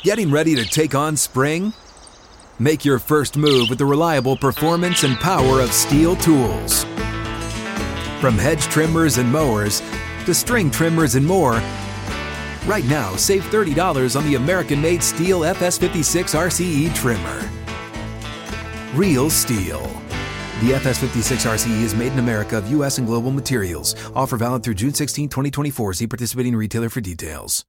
Getting ready to take on spring? Make your first move with the reliable performance and power of Steel tools. From hedge trimmers and mowers to string trimmers and more, right now save $30 on the American-made Steel FS56 RCE trimmer. Real Steel. The FS56 RCE is made in America of U.S. and global materials. Offer valid through June 16, 2024. See participating retailer for details.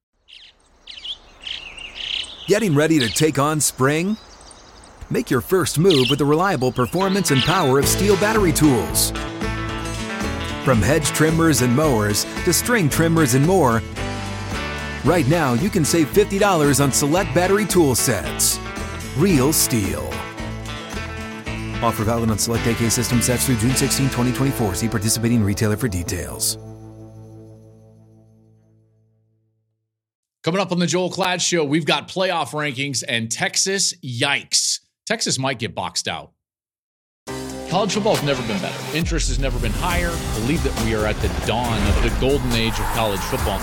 Getting ready to take on spring? Make your first move with the reliable performance and power of Steel battery tools. From hedge trimmers and mowers to string trimmers and more, right now you can save $50 on select battery tool sets. Real Steel. Offer valid on select AK system sets through June 16, 2024. See participating retailer for details. Coming up on the Joel Klatt Show, we've got playoff rankings and Texas. Yikes. Texas might get boxed out. College football has never been better. Interest has never been higher. I believe that we are at the dawn of the golden age of college football.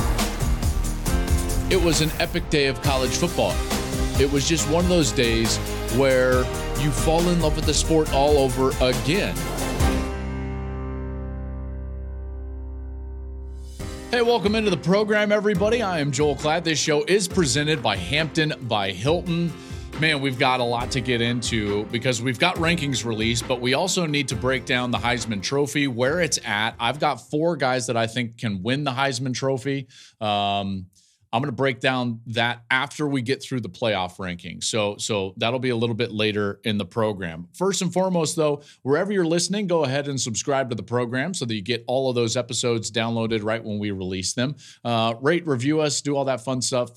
It was an epic day of college football. It was just one of those days where you fall in love with the sport all over again. Hey, welcome into the program, everybody. I am Joel Klatt. This show is presented by Hampton by Hilton. Man, we've got a lot to get into because we've got rankings released, but we also need to break down the Heisman Trophy, where it's at. I've got 4 guys that I think can win the Heisman Trophy. I'm going to break down that after we get through the playoff rankings. So that'll be a little bit later in the program. First and foremost, though, wherever you're listening, go ahead and subscribe to the program so that you get all of those episodes downloaded right when we release them. Rate, review us, do all that fun stuff.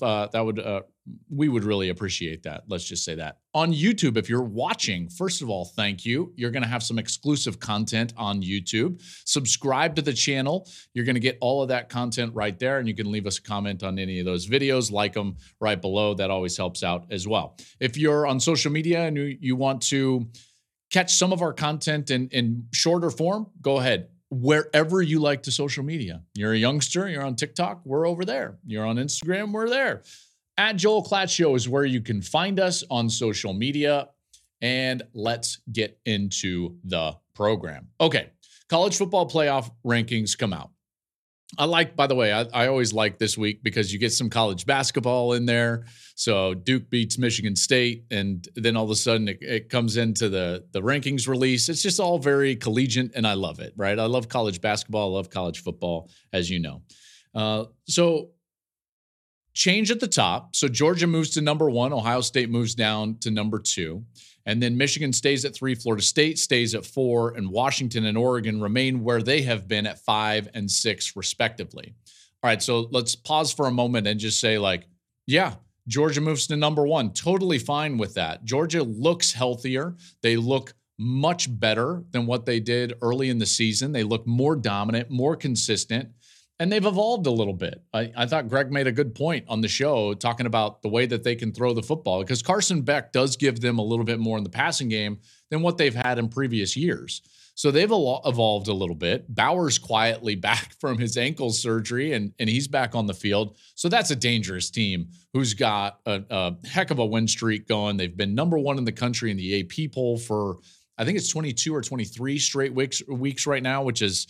We would really appreciate that. Let's just say that. On YouTube, if you're watching, first of all, thank you. You're going to have some exclusive content on YouTube. Subscribe to the channel. You're going to get all of that content right there, and you can leave us a comment on any of those videos. Like them right below. That always helps out as well. If you're on social media and you want to catch some of our content in shorter form, go ahead. Wherever you like to social media. You're a youngster, you're on TikTok, we're over there. You're on Instagram, we're there. At Joel Klatt Show is where you can find us on social media. And let's get into the program. Okay, college football playoff rankings come out. By the way, I always like this week because you get some college basketball in there. So Duke beats Michigan State, and then all of a sudden it comes into the rankings release. It's just all very collegiate, and I love it, right? I love college basketball. I love college football, as you know. So change at the top. So Georgia moves to number 1. Ohio State moves down to number 2. And then Michigan stays at 3. Florida State stays at 4. And Washington and Oregon remain where they have been at 5 and 6, respectively. All right, so let's pause for a moment and just say, yeah, Georgia moves to number 1. Totally fine with that. Georgia looks healthier. They look much better than what they did early in the season. They look more dominant, more consistent. And they've evolved a little bit. I thought Greg made a good point on the show talking about the way that they can throw the football, because Carson Beck does give them a little bit more in the passing game than what they've had in previous years. So they've evolved a little bit. Bauer's quietly back from his ankle surgery, and he's back on the field. So that's a dangerous team who's got a heck of a win streak going. They've been number 1 in the country in the AP poll for, I think it's 22 or 23 straight weeks right now, which is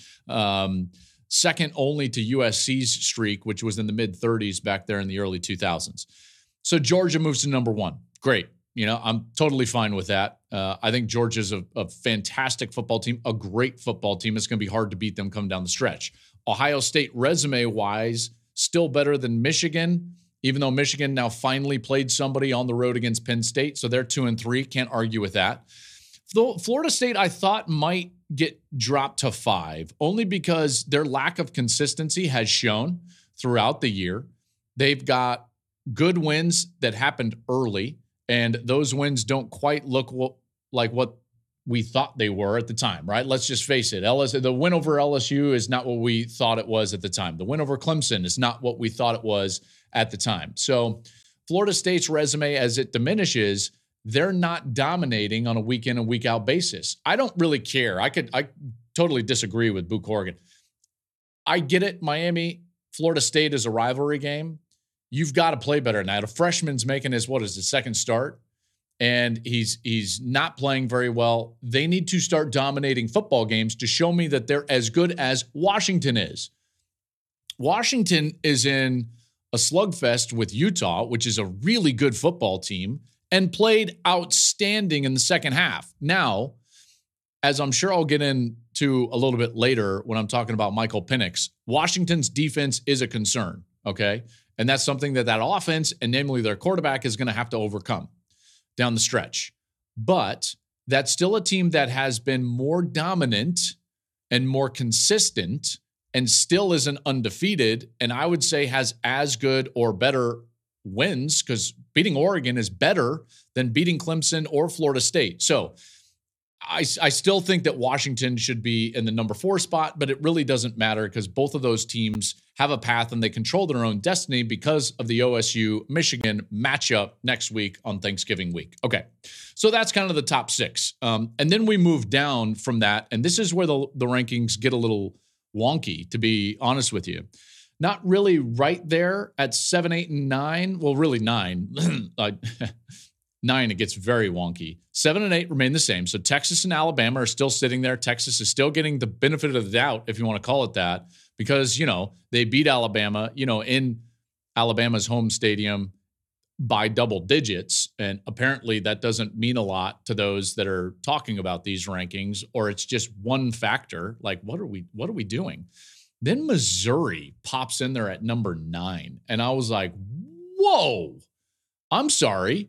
second only to USC's streak, which was in the mid-30s back there in the early 2000s. So Georgia moves to number 1. Great. I'm totally fine with that. I think Georgia's a fantastic football team, a great football team. It's going to be hard to beat them coming down the stretch. Ohio State, resume-wise, still better than Michigan, even though Michigan now finally played somebody on the road against Penn State. So they're 2 and 3. Can't argue with that. Florida State, I thought, might get dropped to 5, only because their lack of consistency has shown throughout the year. They've got good wins that happened early, and those wins don't quite look like what we thought they were at the time, right? Let's just face it. The win over LSU is not what we thought it was at the time. The win over Clemson is not what we thought it was at the time. So Florida State's resume, as it diminishes, they're not dominating on a week in and week out basis. I don't really care. I totally disagree with Boo Corrigan. I get it. Miami, Florida State is a rivalry game. you've got to play better than that. A freshman's making his second start, and he's not playing very well. They need to start dominating football games to show me that they're as good as Washington is. Washington is in a slugfest with Utah, which is a really good football team, and played outstanding in the second half. Now, as I'm sure I'll get into a little bit later when I'm talking about Michael Penix, Washington's defense is a concern, okay? And that's something that offense, and namely their quarterback, is going to have to overcome down the stretch. But that's still a team that has been more dominant and more consistent and still isn't undefeated, and I would say has as good or better wins, because beating Oregon is better than beating Clemson or Florida State. So I still think that Washington should be in the number 4 spot, but it really doesn't matter because both of those teams have a path and they control their own destiny because of the OSU-Michigan matchup next week on Thanksgiving week. Okay, so that's kind of the top 6. And then we move down from that, and this is where the rankings get a little wonky, to be honest with you. Not really right there at 7, 8, and 9. Well, really 9. 9, it gets very wonky. 7 and 8 remain the same. So Texas and Alabama are still sitting there. Texas is still getting the benefit of the doubt, if you want to call it that, because, they beat Alabama, in Alabama's home stadium by double digits. And apparently that doesn't mean a lot to those that are talking about these rankings, or it's just one factor. Like, what are we doing? Then Missouri pops in there at number 9. And I was like, whoa, I'm sorry.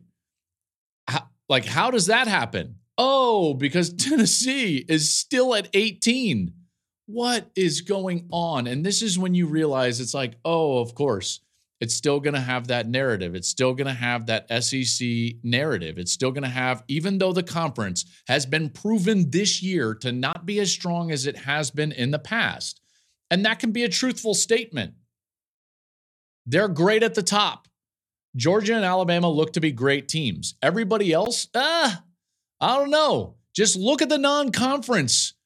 How does that happen? Oh, because Tennessee is still at 18. What is going on? And this is when you realize it's like, oh, of course, it's still going to have that narrative. It's still going to have that SEC narrative. It's still going to have, even though the conference has been proven this year to not be as strong as it has been in the past. And that can be a truthful statement. They're great at the top. Georgia and Alabama look to be great teams. Everybody else, I don't know. Just look at the non-conference.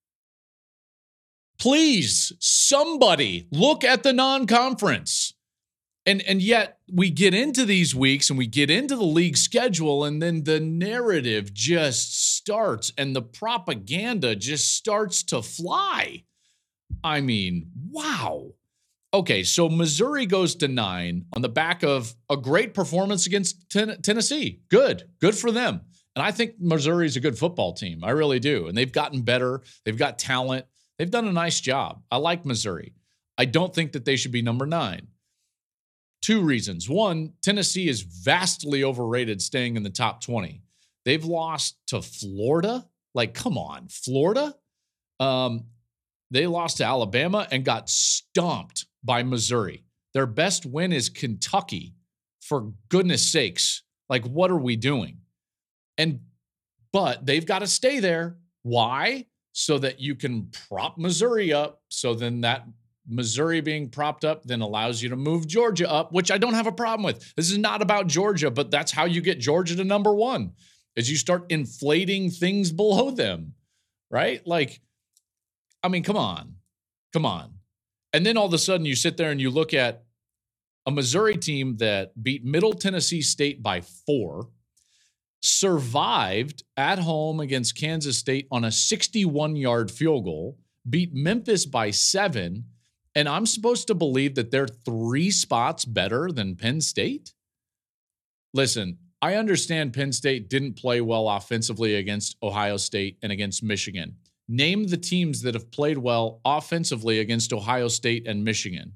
Please, somebody look at the non-conference. And yet we get into these weeks and we get into the league schedule, and then the narrative just starts and the propaganda just starts to fly. I mean, wow. Okay, so Missouri goes to 9 on the back of a great performance against Tennessee. Good for them. And I think Missouri is a good football team. I really do. And they've gotten better. They've got talent. They've done a nice job. I like Missouri. I don't think that they should be number 9. 2 reasons. 1, Tennessee is vastly overrated staying in the top 20. They've lost to Florida. Like, come on, Florida? They lost to Alabama and got stomped by Missouri. Their best win is Kentucky, for goodness sakes. Like, what are we doing? But they've got to stay there. Why? So that you can prop Missouri up. So then that Missouri being propped up then allows you to move Georgia up, which I don't have a problem with. This is not about Georgia, but that's how you get Georgia to number 1, is you start inflating things below them, right? Like, I mean, come on. And then all of a sudden you sit there and you look at a Missouri team that beat Middle Tennessee State by 4, survived at home against Kansas State on a 61-yard field goal, beat Memphis by 7, and I'm supposed to believe that they're 3 spots better than Penn State? Listen, I understand Penn State didn't play well offensively against Ohio State and against Michigan. Name the teams that have played well offensively against Ohio State and Michigan.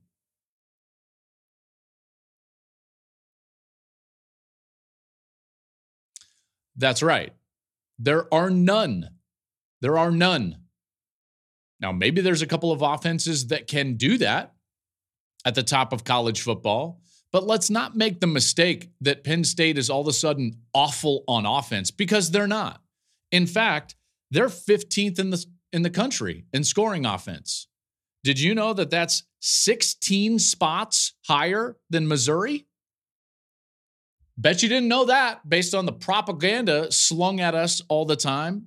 That's right. There are none. Now, maybe there's a couple of offenses that can do that at the top of college football, but let's not make the mistake that Penn State is all of a sudden awful on offense, because they're not. In fact, they're 15th in the country in scoring offense. Did you know that that's 16 spots higher than Missouri? Bet you didn't know that based on the propaganda slung at us all the time.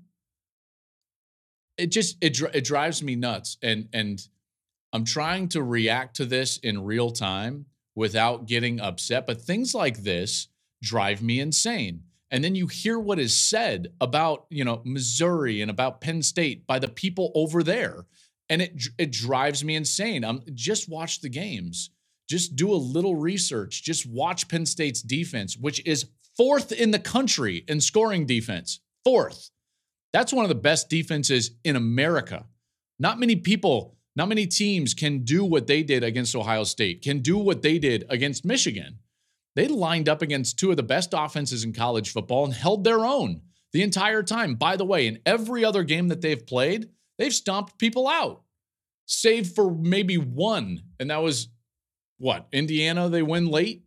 It drives me nuts. And I'm trying to react to this in real time without getting upset. But things like this drive me insane. And then you hear what is said about, Missouri and about Penn State by the people over there. And it drives me insane. Just watch the games. Just do a little research. Just watch Penn State's defense, which is 4th in the country in scoring defense. 4th. That's one of the best defenses in America. Not many teams can do what they did against Ohio State, can do what they did against Michigan. They lined up against 2 of the best offenses in college football and held their own the entire time. By the way, in every other game that they've played, they've stomped people out, save for maybe one. And that was, Indiana, they win late?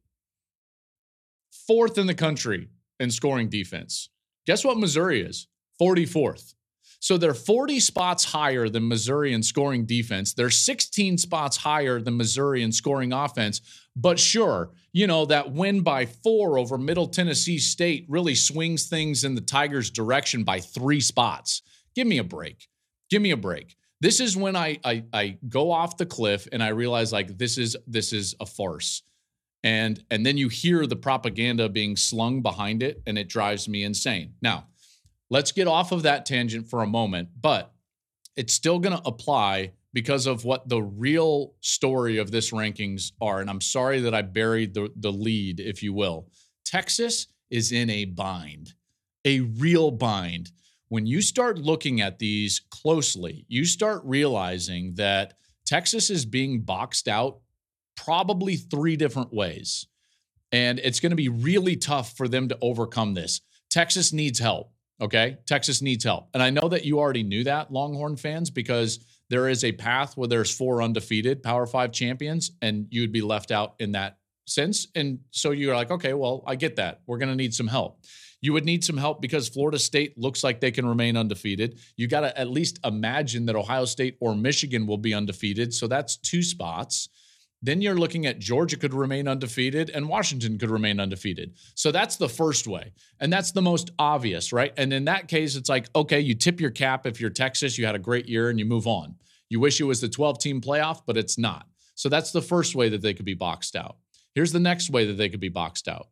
4th in the country in scoring defense. Guess what Missouri is? 44th. So they're 40 spots higher than Missouri in scoring defense. They're 16 spots higher than Missouri in scoring offense. But sure, that win by 4 over Middle Tennessee State really swings things in the Tigers' direction by 3 spots. Give me a break. Give me a break. This is when I go off the cliff and I realize this is a farce. And then you hear the propaganda being slung behind it, and it drives me insane. Now, let's get off of that tangent for a moment, but it's still going to apply because of what the real story of this rankings are. And I'm sorry that I buried the lead, if you will. Texas is in a bind, a real bind. When you start looking at these closely, you start realizing that Texas is being boxed out probably 3 different ways. And it's going to be really tough for them to overcome this. Texas needs help. Okay, Texas needs help. And I know that you already knew that, Longhorn fans, because there is a path where there's 4 undefeated Power 5 champions, and you'd be left out in that sense. And so you're like, okay, well, I get that. We're going to need some help. You would need some help because Florida State looks like they can remain undefeated. You got to at least imagine that Ohio State or Michigan will be undefeated. So that's 2 spots. Then you're looking at Georgia could remain undefeated and Washington could remain undefeated. So that's the first way. And that's the most obvious, right? And in that case, it's like, okay, you tip your cap if you're Texas, you had a great year and you move on. You wish it was the 12-team playoff, but it's not. So that's the first way that they could be boxed out. Here's the next way that they could be boxed out.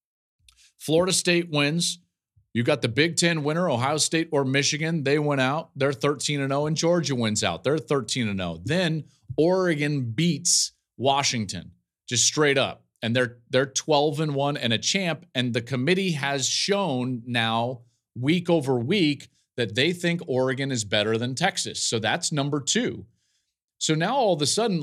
Florida State wins. You got the Big Ten winner, Ohio State or Michigan. They went out. They're 13-0, and Georgia wins out. They're 13-0. Then Oregon beats Washington, just straight up. And they're 12-1 and a champ. And the committee has shown now week over week that they think Oregon is better than Texas. So that's number 2. So now all of a sudden,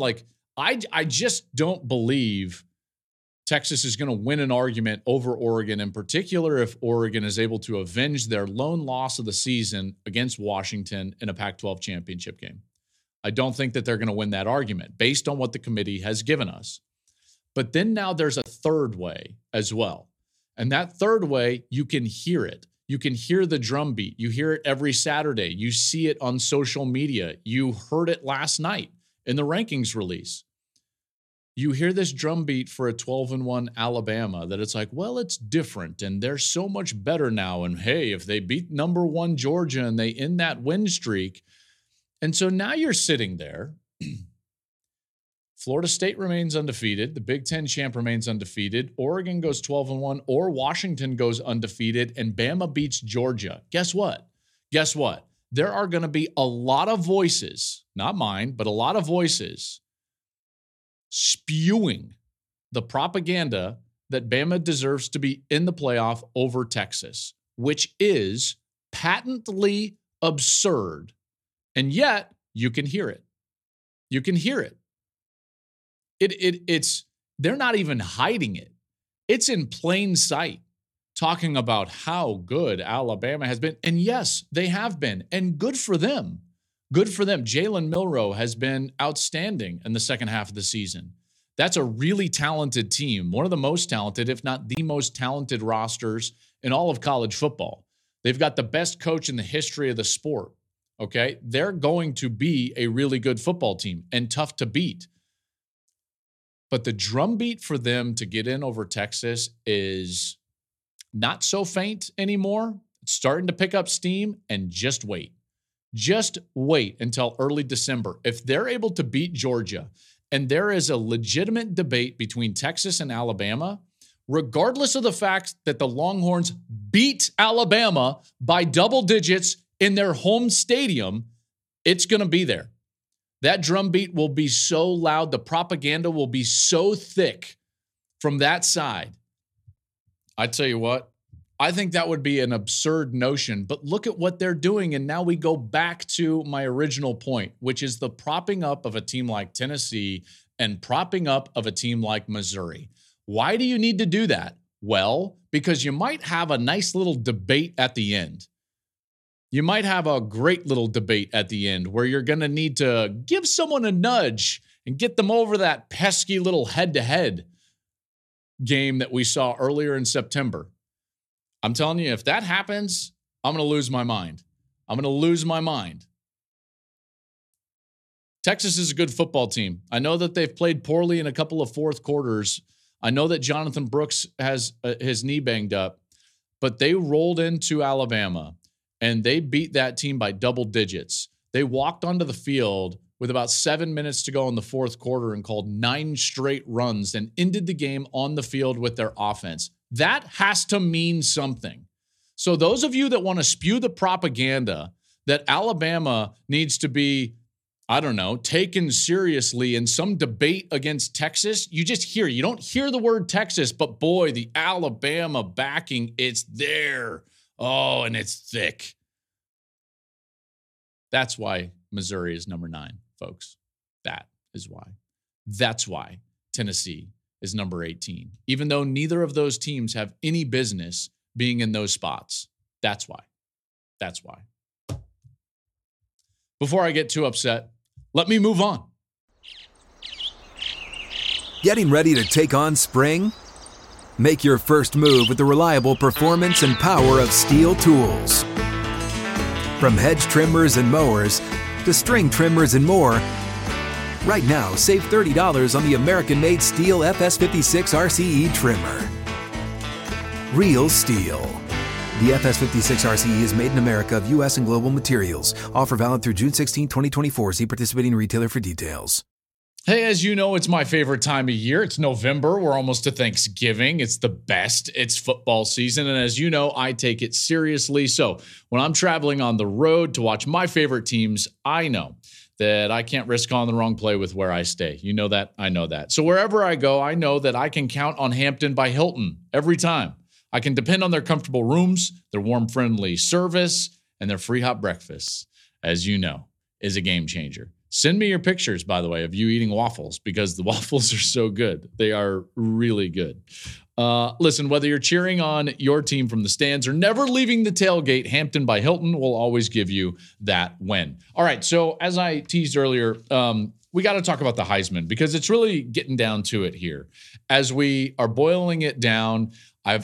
I just don't believe Texas is going to win an argument over Oregon, in particular if Oregon is able to avenge their lone loss of the season against Washington in a Pac-12 championship game. I don't think that they're going to win that argument based on what the committee has given us. But then now there's a third way as well. And that third way, you can hear it. You can hear the drumbeat. You hear it every Saturday. You see it on social media. You heard it last night in the rankings release. You hear this drumbeat for a 12-1 Alabama that it's like, well, it's different and they're so much better now. And hey, if they beat number 1 Georgia and they end that win streak. And so now you're sitting there. Florida State remains undefeated. The Big Ten champ remains undefeated. Oregon goes 12-1, or Washington goes undefeated, and Bama beats Georgia. Guess what? Guess what? There are going to be a lot of voices, not mine, but a lot of voices spewing the propaganda that Bama deserves to be in the playoff over Texas, which is patently absurd. And yet you can hear it. You can hear it. It's they're not even hiding it. It's in plain sight, talking about how good Alabama has been. And yes, they have been. And good for them. Good for them. Jalen Milroe has been outstanding in the second half of the season. That's a really talented team, one of the most talented, if not the most talented rosters in all of college football. They've got the best coach in the history of the sport. Okay? They're going to be a really good football team and tough to beat. But the drumbeat for them to get in over Texas is not so faint anymore. It's starting to pick up steam, and just wait. Just wait until early December. If they're able to beat Georgia And there is a legitimate debate between Texas and Alabama, regardless of the fact that the Longhorns beat Alabama by double digits in their home stadium. It's going to be there. That drumbeat will be so loud. The propaganda will be so thick from that side. I tell you what, I think that would be an absurd notion, but look at what they're doing. And now we go back to my original point, which is the propping up of a team like Tennessee and propping up of a team like Missouri. Why do you need to do that? Well, because you might have a nice little debate at the end. You might have a great little debate at the end where you're going to need to give someone a nudge and get them over that pesky little head-to-head game that we saw earlier in September. I'm telling you, if that happens, I'm going to lose my mind. I'm going to lose my mind. Texas is a good football team. I know that they've played poorly in a couple of fourth quarters. I know that Jonathan Brooks has his knee banged up, but they rolled into Alabama and they beat that team by double digits. They walked onto the field with about 7 minutes to go in the fourth quarter and called 9 straight runs and ended the game on the field with their offense. That has to mean something. So those of you that want to spew the propaganda that Alabama needs to be, I don't know, taken seriously in some debate against Texas, you just hear, you don't hear the word Texas, but boy, the Alabama backing, it's there. Oh, and it's thick. That's why Missouri is number 9, folks. That is why. That's why Tennessee is number 18, even though neither of those teams have any business being in those spots. That's why. That's why. Before I get too upset, let me move on. Getting ready to take on spring? Make your first move with the reliable performance and power of Steel tools. From hedge trimmers and mowers to string trimmers and more, right now save $30 on the American-made Steel FS56 RCE trimmer. Real Steel. The FS56 RCE is made in America of U.S. and global materials. Offer valid through June 16, 2024. See participating retailer for details. Hey, as you know, it's my favorite time of year. It's November. We're almost to Thanksgiving. It's the best. It's football season. And as you know, I take it seriously. So when I'm traveling on the road to watch my favorite teams, I know that I can't risk on the wrong play with where I stay. You know that. I know that. So wherever I go, I know that I can count on Hampton by Hilton every time. I can depend on their comfortable rooms, their warm, friendly service, and their free hot breakfasts, as you know, is a game changer. Send me your pictures, by the way, of you eating waffles because the waffles are so good. They are really good. Listen, whether you're cheering on your team from the stands or never leaving the tailgate, Hampton by Hilton will always give you that win. All right, so as I teased earlier, we got to talk about the Heisman because it's really getting down to it here. As we are boiling it down, I've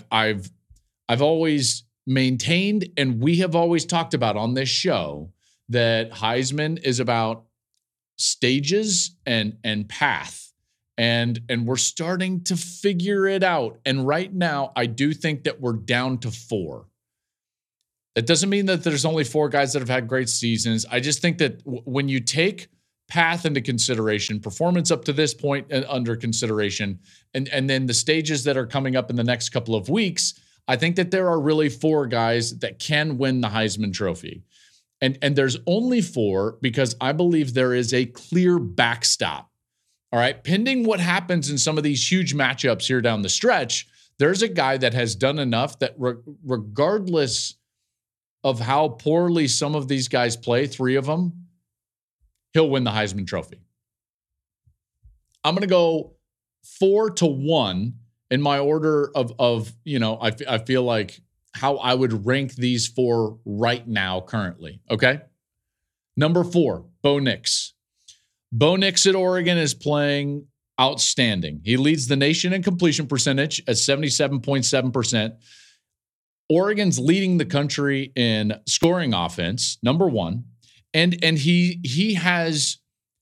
always maintained, and we have always talked about on this show, that Heisman is about stages and path. And we're starting to figure it out. And right now, I do think that we're down to 4. That doesn't mean that there's only 4 guys that have had great seasons. I just think that when you take path into consideration, performance up to this point under consideration, and then the stages that are coming up in the next couple of weeks, I think that there are really 4 guys that can win the Heisman Trophy. And there's only 4 because I believe there is a clear backstop. All right, pending what happens in some of these huge matchups here down the stretch, there's a guy that has done enough that regardless of how poorly some of these guys play, 3 of them, he'll win the Heisman Trophy. I'm going to go 4-1 in my order of I feel like how I would rank these 4 right now currently, okay? Number 4, Bo Nix. Bo Nix at Oregon is playing outstanding. He leads the nation in completion percentage at 77.7%. Oregon's leading the country in scoring offense, number 1. And he has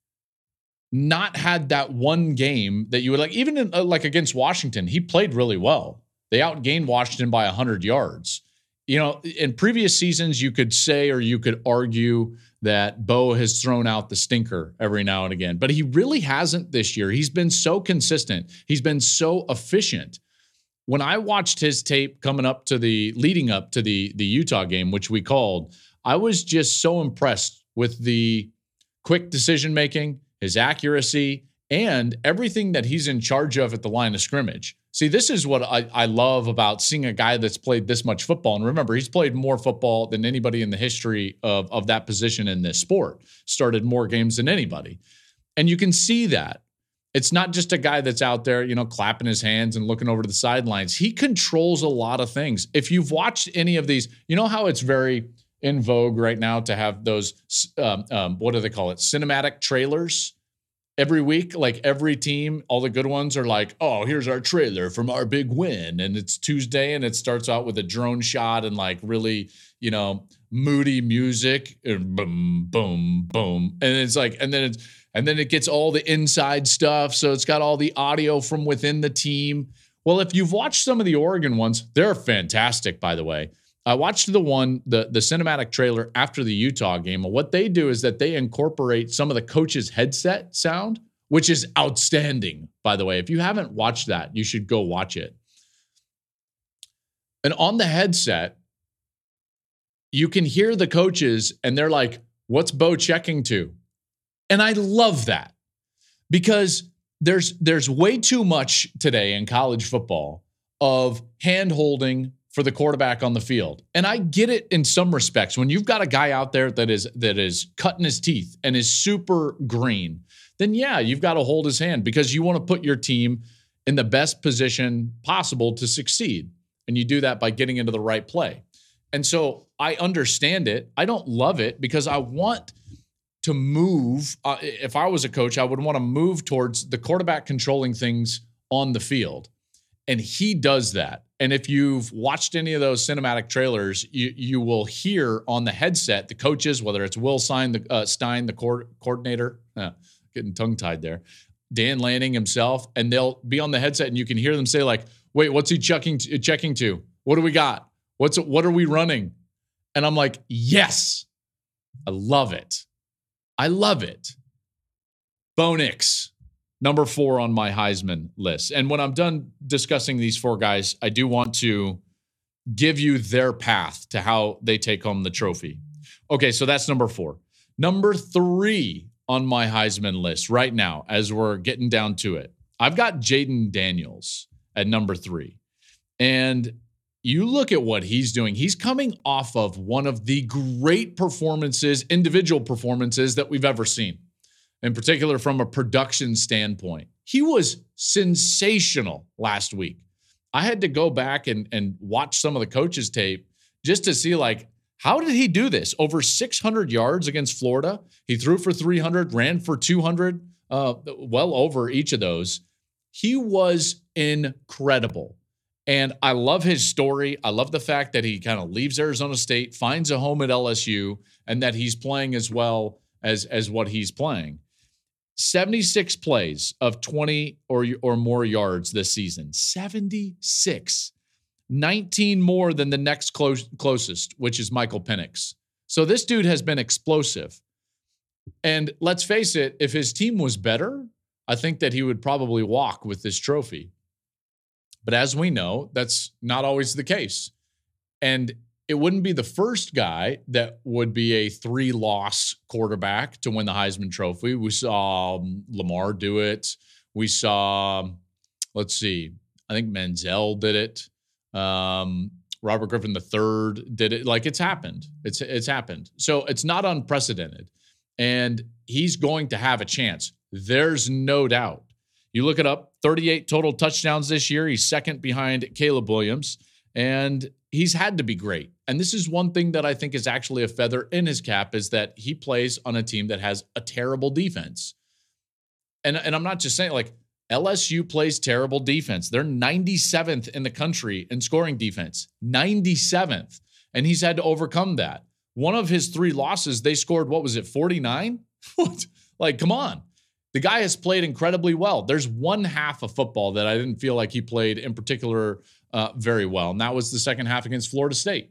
not had that one game that you would like, even in, like against Washington, he played really well. They outgained Washington by 100 yards. in previous seasons, you could say or you could argue that Bo has thrown out the stinker every now and again, but he really hasn't this year. He's been so consistent. He's been so efficient. When I watched his tape leading up to the Utah game, which we called, I was just so impressed with the quick decision-making, his accuracy, and everything that he's in charge of at the line of scrimmage. See, this is what I love about seeing a guy that's played this much football. And remember, he's played more football than anybody in the history of that position in this sport. Started more games than anybody. And you can see that. It's not just a guy that's out there, clapping his hands and looking over to the sidelines. He controls a lot of things. If you've watched any of these, you know how it's very in vogue right now to have those, what do they call it? Cinematic trailers. Every week, like every team, all the good ones are like, oh, here's our trailer from our big win. And it's Tuesday and it starts out with a drone shot and like really, moody music and boom, boom, boom. And it's like, and then it gets all the inside stuff. So it's got all the audio from within the team. Well, if you've watched some of the Oregon ones, they're fantastic, by the way. I watched the cinematic trailer after the Utah game. And what they do is that they incorporate some of the coach's headset sound, which is outstanding, by the way. If you haven't watched that, you should go watch it. And on the headset, you can hear the coaches and they're like, what's Bo checking to? And I love that because there's way too much today in college football of hand-holding for the quarterback on the field. And I get it in some respects. When you've got a guy out there that is cutting his teeth and is super green, then yeah, you've got to hold his hand because you want to put your team in the best position possible to succeed. And you do that by getting into the right play. And so I understand it. I don't love it because I want to move. If I was a coach, I would want to move towards the quarterback controlling things on the field. And he does that. And if you've watched any of those cinematic trailers, you will hear on the headset the coaches, whether it's Will Stein, the coordinator, getting tongue-tied there, Dan Lanning himself, and they'll be on the headset and you can hear them say like, wait, what's he checking to? What do we got? What are we running? And I'm like, yes, I love it. I love it. Bo Nix. Number 4 on my Heisman list. And when I'm done discussing these 4 guys, I do want to give you their path to how they take home the trophy. Okay, so that's number 4. Number 3 on my Heisman list right now, as we're getting down to it, I've got Jayden Daniels at number 3. And you look at what he's doing. He's coming off of one of the great performances, individual performances that we've ever seen. In particular, from a production standpoint. He was sensational last week. I had to go back and watch some of the coaches' tape just to see, like, how did he do this? Over 600 yards against Florida. He threw for 300, ran for 200, well over each of those. He was incredible. And I love his story. I love the fact that he kind of leaves Arizona State, finds a home at LSU, and that he's playing as well as what he's playing. 76 plays of 20 or more yards this season. 76. 19 more than the next closest, which is Michael Penix. So this dude has been explosive. And let's face it, if his team was better, I think that he would probably walk with this trophy. But as we know, that's not always the case. And it wouldn't be the first guy that would be a 3-loss quarterback to win the Heisman Trophy. We saw Lamar do it. We saw, I think Manziel did it. Robert Griffin III did it. Like, it's happened. It's happened. So it's not unprecedented. And he's going to have a chance. There's no doubt. You look it up, 38 total touchdowns this year. He's second behind Caleb Williams. And he's had to be great. And this is one thing that I think is actually a feather in his cap is that he plays on a team that has a terrible defense. And I'm not just saying, like, LSU plays terrible defense. They're 97th in the country in scoring defense. 97th. And he's had to overcome that. One of his 3 losses, they scored, 49? Like, come on. The guy has played incredibly well. There's one half of football that I didn't feel like he played in particular very well, and that was the second half against Florida State.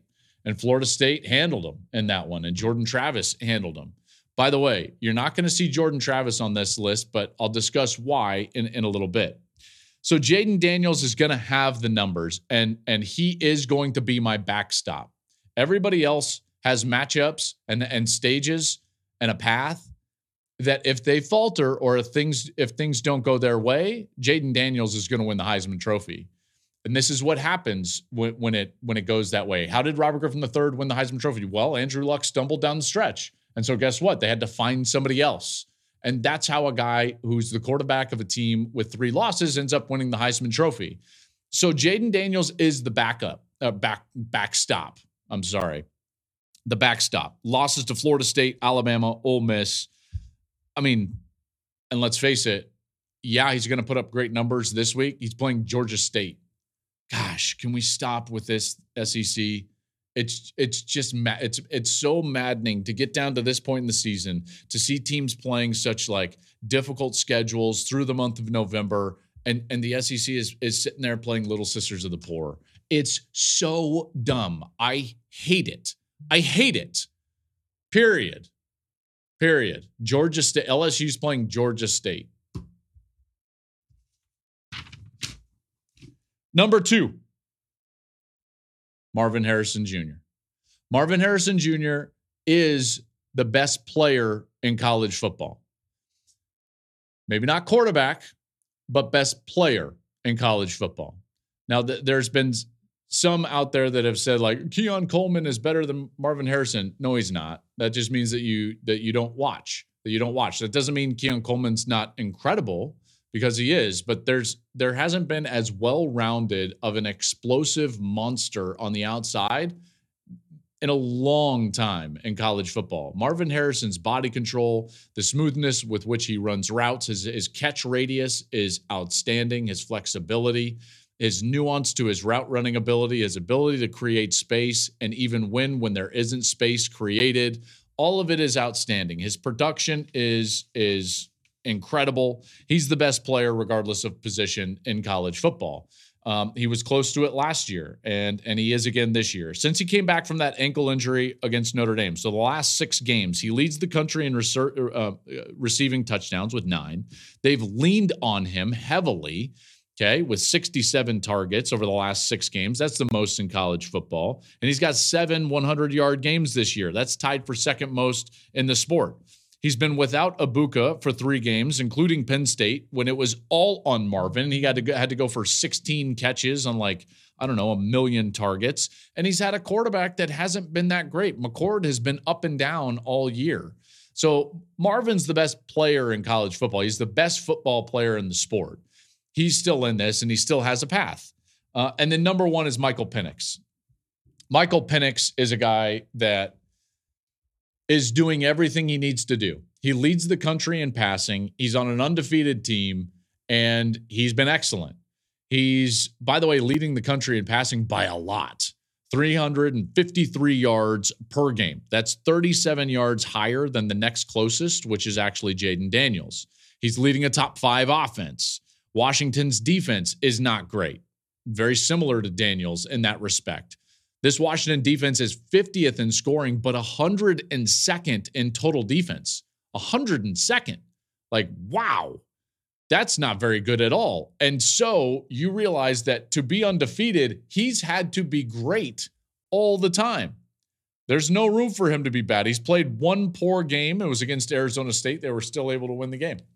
And Florida State handled him in that one, and Jordan Travis handled him. By the way, you're not going to see Jordan Travis on this list, but I'll discuss why in a little bit. So Jayden Daniels is going to have the numbers, and he is going to be my backstop. Everybody else has matchups and stages and a path that if they falter or if things don't go their way, Jayden Daniels is going to win the Heisman Trophy. And this is what happens when it goes that way. How did Robert Griffin III win the Heisman Trophy? Well, Andrew Luck stumbled down the stretch. And so guess what? They had to find somebody else. And that's how a guy who's the quarterback of a team with 3 losses ends up winning the Heisman Trophy. So Jayden Daniels is the backstop. The backstop. Losses to Florida State, Alabama, Ole Miss. I mean, and let's face it, yeah, he's going to put up great numbers this week. He's playing Georgia State. Gosh, can we stop with this SEC? It's just it's so maddening to get down to this point in the season to see teams playing such like difficult schedules through the month of November, and the SEC is sitting there playing Little Sisters of the Poor. It's so dumb. I hate it. Period. Georgia State, LSU's playing Georgia State. Number 2. Marvin Harrison Jr. Marvin Harrison Jr. is the best player in college football. Maybe not quarterback, but best player in college football. Now, there's been some out there that have said like Keon Coleman is better than Marvin Harrison. No, he's not. That just means that you don't watch. That doesn't mean Keon Coleman's not incredible, because he is, but there hasn't been as well-rounded of an explosive monster on the outside in a long time in college football. Marvin Harrison's body control, the smoothness with which he runs routes, his catch radius is outstanding, his flexibility, his nuance to his route running ability, his ability to create space and even win when there isn't space created. All of it is outstanding. His production is incredible. He's the best player regardless of position in college football. He was close to it last year, and he is again this year. Since he came back from that ankle injury against Notre Dame, so the last 6 games, he leads the country in receiving touchdowns with 9. They've leaned on him heavily, okay, with 67 targets over the last 6 games. That's the most in college football. And he's got 7 100-yard games this year. That's tied for second most in the sport. He's been without Ibuka for 3 games, including Penn State, when it was all on Marvin. He had to go for 16 catches on 1 million targets. And he's had a quarterback that hasn't been that great. McCord has been up and down all year. So Marvin's the best player in college football. He's the best football player in the sport. He's still in this, and he still has a path. And then number 1 is Michael Penix. Michael Penix is a guy that is doing everything he needs to do. He leads the country in passing. He's on an undefeated team, and he's been excellent. He's, by the way, leading the country in passing by a lot. 353 yards per game. That's 37 yards higher than the next closest, which is actually Jayden Daniels. He's leading a top 5 offense. Washington's defense is not great. Very similar to Daniels in that respect. This Washington defense is 50th in scoring, but 102nd in total defense. 102nd. Like, wow. That's not very good at all. And so you realize that to be undefeated, he's had to be great all the time. There's no room for him to be bad. He's played 1 poor game. It was against Arizona State. They were still able to win the game.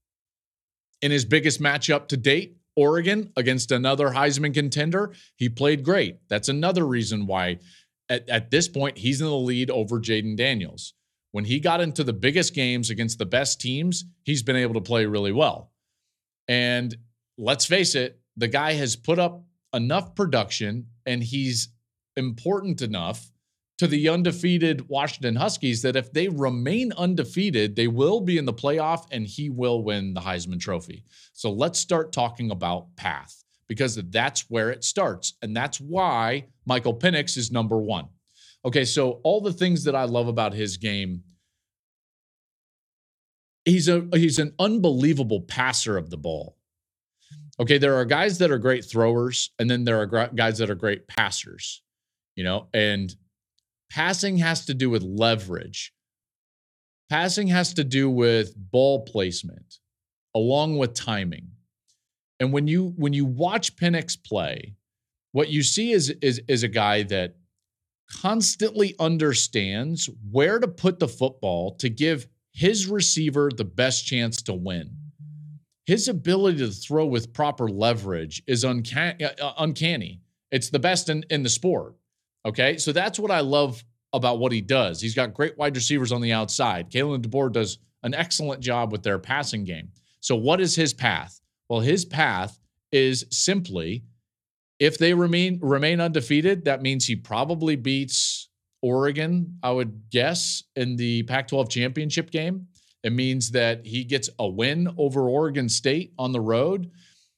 In his biggest matchup to date, Oregon against another Heisman contender, he played great. That's another reason why at this point he's in the lead over Jayden Daniels. When he got into the biggest games against the best teams, he's been able to play really well. And let's face it, the guy has put up enough production and he's important enough to the undefeated Washington Huskies that if they remain undefeated, they will be in the playoff and he will win the Heisman Trophy. So let's start talking about path, because that's where it starts. And that's why Michael Penix is number 1. Okay, so all the things that I love about his game, he's an unbelievable passer of the ball. Okay, there are guys that are great throwers, and then there are guys that are great passers, and Passing has to do with leverage. Passing has to do with ball placement, along with timing. And when you watch Penix play, what you see is a guy that constantly understands where to put the football to give his receiver the best chance to win. His ability to throw with proper leverage is uncanny. It's the best in the sport. Okay, so that's what I love about what he does. He's got great wide receivers on the outside. Kalen DeBoer does an excellent job with their passing game. So what is his path? Well, his path is simply, if they remain undefeated, that means he probably beats Oregon, I would guess, in the Pac-12 championship game. It means that he gets a win over Oregon State on the road.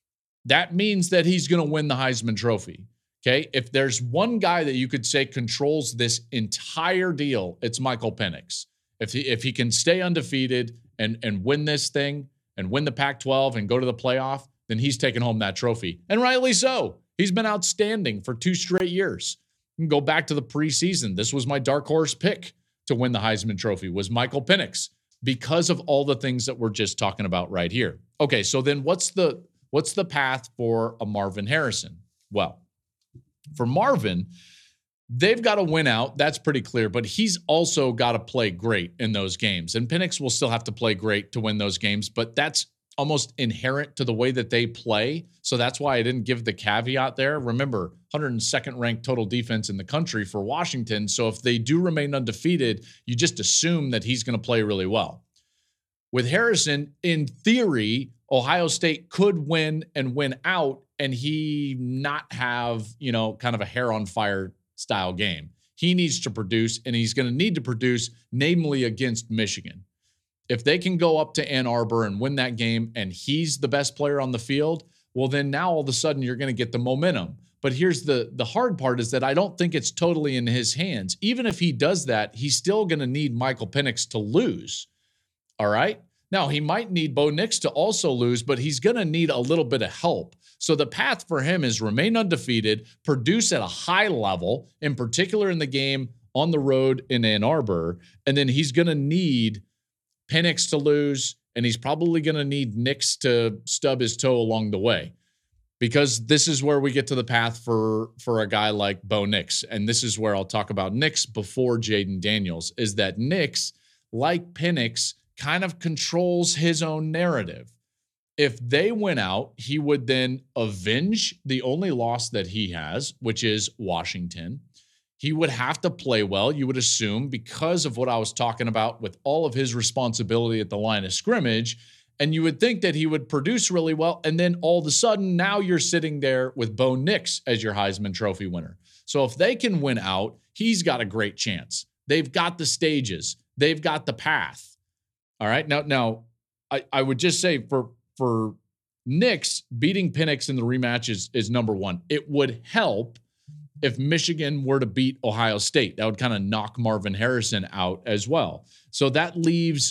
That means that he's going to win the Heisman Trophy. Okay, if there's one guy that you could say controls this entire deal, it's Michael Penix. If he can stay undefeated and win this thing and win the Pac-12 and go to the playoff, then he's taking home that trophy. And rightly so. He's been outstanding for 2 straight years. You can go back to the preseason. This was my dark horse pick to win the Heisman Trophy, was Michael Penix, because of all the things that we're just talking about right here. Okay, so then what's the path for a Marvin Harrison? Well, for Marvin, they've got to win out. That's pretty clear. But he's also got to play great in those games. And Penix will still have to play great to win those games. But that's almost inherent to the way that they play. So that's why I didn't give the caveat there. Remember, 102nd ranked total defense in the country for Washington. So if they do remain undefeated, you just assume that he's going to play really well. With Harrison, in theory, Ohio State could win and win out and he not have, kind of a hair on fire style game. He needs to produce, and he's going to need to produce, namely against Michigan. If they can go up to Ann Arbor and win that game and he's the best player on the field, well, then now all of a sudden you're going to get the momentum. But here's the hard part is that I don't think it's totally in his hands. Even if he does that, he's still going to need Michael Penix to lose. All right? Now, he might need Bo Nix to also lose, but he's going to need a little bit of help. So the path for him is remain undefeated, produce at a high level, in particular in the game on the road in Ann Arbor, and then he's going to need Penix to lose, and he's probably going to need Nix to stub his toe along the way, because this is where we get to the path for a guy like Bo Nix. And this is where I'll talk about Nix before Jayden Daniels, is that Nix, like Penix, kind of controls his own narrative. If they win out, he would then avenge the only loss that he has, which is Washington. He would have to play well, you would assume, because of what I was talking about with all of his responsibility at the line of scrimmage. And you would think that he would produce really well. And then all of a sudden, now you're sitting there with Bo Nix as your Heisman Trophy winner. So if they can win out, he's got a great chance. They've got the stages. They've got the path. All right. Now, I would just say for Nix, beating Penix in the rematch is number one. It would help if Michigan were to beat Ohio State. That would kind of knock Marvin Harrison out as well. So that leaves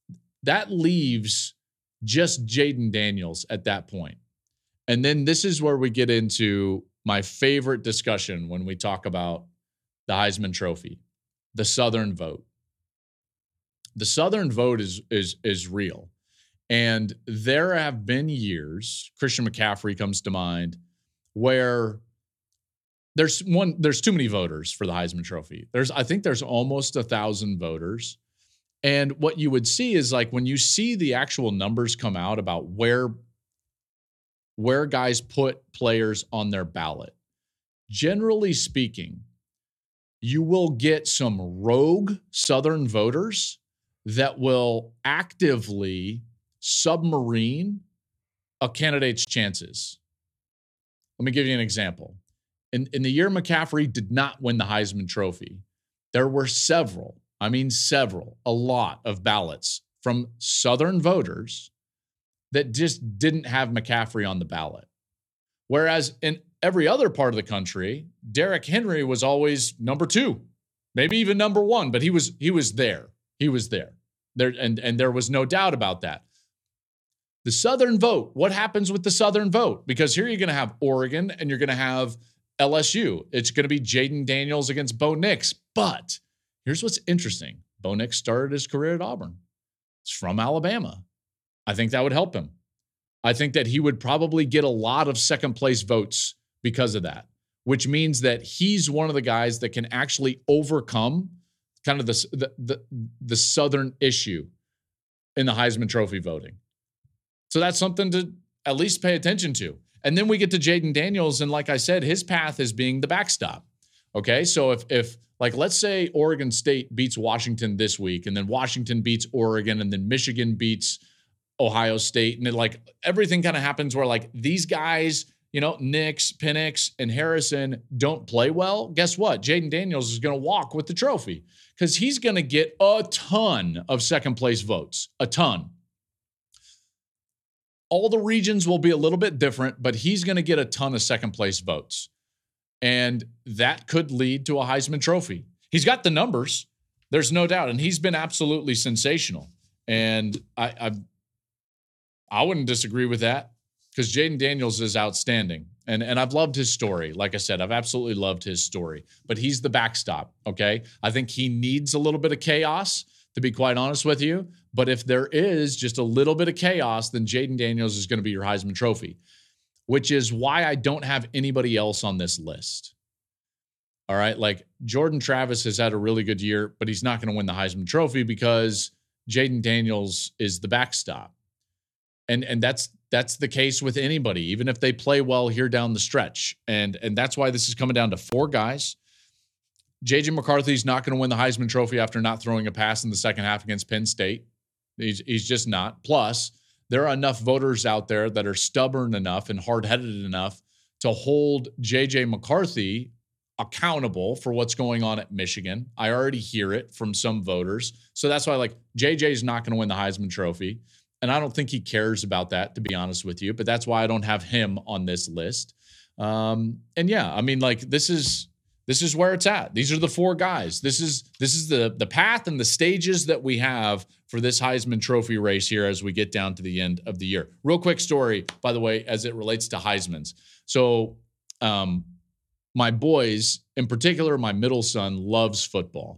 just Jayden Daniels at that point. And then this is where we get into my favorite discussion when we talk about the Heisman Trophy, the Southern vote. The Southern vote is real. And there have been years, Christian McCaffrey comes to mind, where there's too many voters for the Heisman Trophy. I think there's almost 1,000 voters. And what you would see is, like, when you see the actual numbers come out about where guys put players on their ballot, generally speaking, you will get some rogue Southern voters that will actively submarine a candidate's chances. Let me give you an example. In the year McCaffrey did not win the Heisman Trophy, there were a lot of ballots from Southern voters that just didn't have McCaffrey on the ballot. Whereas in every other part of the country, Derrick Henry was always number 2, maybe even number 1, but he was there. He was there. And there was no doubt about that. The Southern vote, what happens with the Southern vote? Because here you're going to have Oregon and you're going to have LSU. It's going to be Jaden Daniels against Bo Nix. But here's what's interesting. Bo Nix started his career at Auburn. He's from Alabama. I think that would help him. I think that he would probably get a lot of second place votes because of that, which means that he's one of the guys that can actually overcome kind of the Southern issue in the Heisman Trophy voting. So that's something to at least pay attention to. And then we get to Jaden Daniels, and like I said, his path is being the backstop. Okay, so if like, let's say Oregon State beats Washington this week, and then Washington beats Oregon, and then Michigan beats Ohio State, and like everything kind of happens where like these guys, Nix, Penix, and Harrison don't play well. Guess what? Jaden Daniels is going to walk with the trophy because he's going to get a ton of second place votes, a ton. All the regions will be a little bit different, but he's going to get a ton of second place votes. And that could lead to a Heisman Trophy. He's got the numbers. There's no doubt. And he's been absolutely sensational. And I wouldn't disagree with that because Jaden Daniels is outstanding. And I've loved his story. Like I said, I've absolutely loved his story. But he's the backstop, okay? I think he needs a little bit of chaos, to be quite honest with you. But if there is just a little bit of chaos, then Jaden Daniels is going to be your Heisman Trophy, which is why I don't have anybody else on this list. All right? Like, Jordan Travis has had a really good year, but he's not going to win the Heisman Trophy because Jaden Daniels is the backstop. And that's the case with anybody, even if they play well here down the stretch. And that's why this is coming down to 4 guys. J.J. McCarthy's not going to win the Heisman Trophy after not throwing a pass in the second half against Penn State. He's just not. Plus, there are enough voters out there that are stubborn enough and hard-headed enough to hold J.J. McCarthy accountable for what's going on at Michigan. I already hear it from some voters. So that's why, like, J.J.'s not going to win the Heisman Trophy. And I don't think he cares about that, to be honest with you. But that's why I don't have him on this list. And yeah, I mean, like, this is where it's at. These are the 4 guys. This is the path and the stages that we have for this Heisman Trophy race here as we get down to the end of the year. Real quick story, by the way, as it relates to Heismans. So my boys, in particular, my middle son loves football.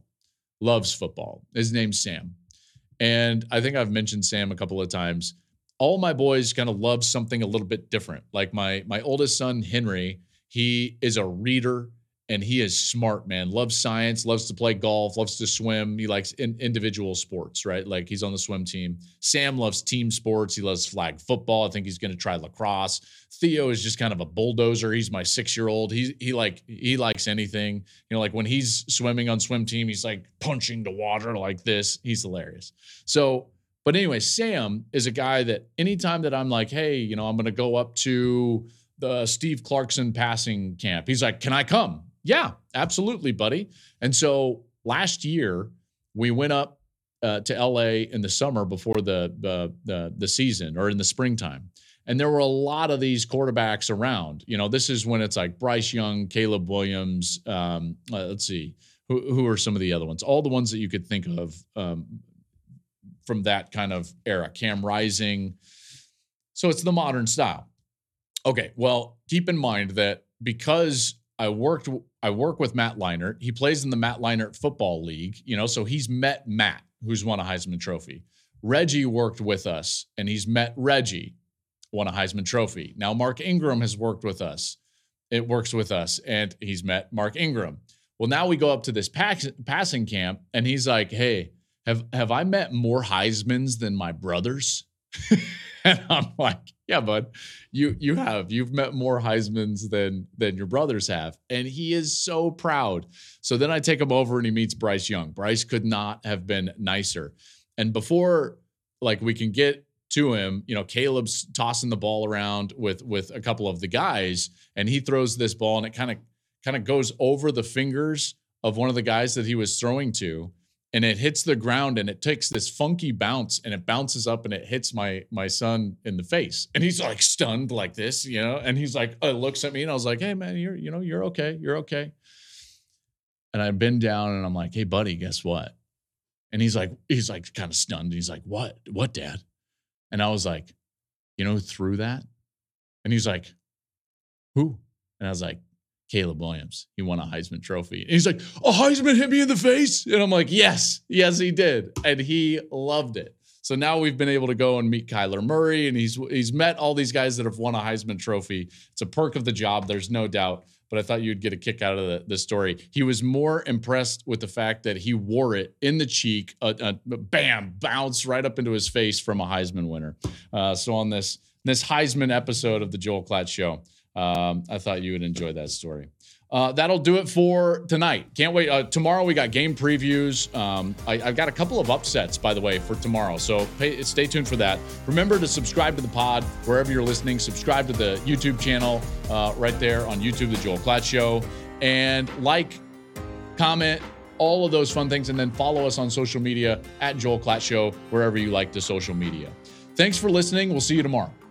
His name's Sam. And I think I've mentioned Sam a couple of times. All my boys kind of love something a little bit different. Like my oldest son, Henry, he is a reader. And he is smart, man. Loves science, loves to play golf, loves to swim. He likes individual sports, right? Like, he's on the swim team. Sam loves team sports. He loves flag football. I think he's going to try lacrosse. Theo is just kind of a bulldozer. He's my 6-year-old. He likes anything. Like when he's swimming on swim team, he's like punching the water like this. He's hilarious. So, but anyway, Sam is a guy that anytime that I'm like, hey, I'm going to go up to the Steve Clarkson passing camp, he's like, can I come? Yeah, absolutely, buddy. And so last year we went up to LA in the summer before the season, or in the springtime. And there were a lot of these quarterbacks around. This is when it's like Bryce Young, Caleb Williams. Let's see, who are some of the other ones? All the ones that you could think of from that kind of era. Cam Rising. So it's the modern style. Okay, well, keep in mind that because I work with Matt Leinart. He plays in the Matt Leinart Football League, so he's met Matt, who's won a Heisman Trophy. Reggie worked with us, and he's met Reggie, won a Heisman Trophy. Now Mark Ingram has worked with us. It works with us, and he's met Mark Ingram. Well, now we go up to this passing camp, and he's like, hey, have I met more Heismans than my brothers? And I'm like, yeah, bud, you have. You've met more Heismans than your brothers have. And he is so proud. So then I take him over and he meets Bryce Young. Bryce could not have been nicer. And before like we can get to him, Caleb's tossing the ball around with a couple of the guys, and he throws this ball and it kind of goes over the fingers of one of the guys that he was throwing to. And it hits the ground and it takes this funky bounce and it bounces up and it hits my son in the face. And he's like stunned like this, and he's like, looks at me and I was like, hey man, you're okay. You're okay. And I bend down and I'm like, hey buddy, guess what? And he's like kind of stunned. He's like, what, dad? And I was like, who threw that? And he's like, who? And I was like, Caleb Williams. He won a Heisman Trophy. And he's like, a Heisman hit me in the face? And I'm like, yes, he did. And he loved it. So now we've been able to go and meet Kyler Murray, and he's met all these guys that have won a Heisman Trophy. It's a perk of the job, there's no doubt. But I thought you'd get a kick out of the story. He was more impressed with the fact that he wore it in the cheek, bam, bounced right up into his face from a Heisman winner. So on this Heisman episode of the Joel Klatt Show, I thought you would enjoy that story. That'll do it for tonight. Can't wait. Tomorrow we got game previews. I've got a couple of upsets, by the way, for tomorrow. So stay tuned for that. Remember to subscribe to the pod wherever you're listening. Subscribe to the YouTube channel right there on YouTube, The Joel Klatt Show. And like, comment, all of those fun things. And then follow us on social media at Joel Klatt Show, wherever you like the social media. Thanks for listening. We'll see you tomorrow.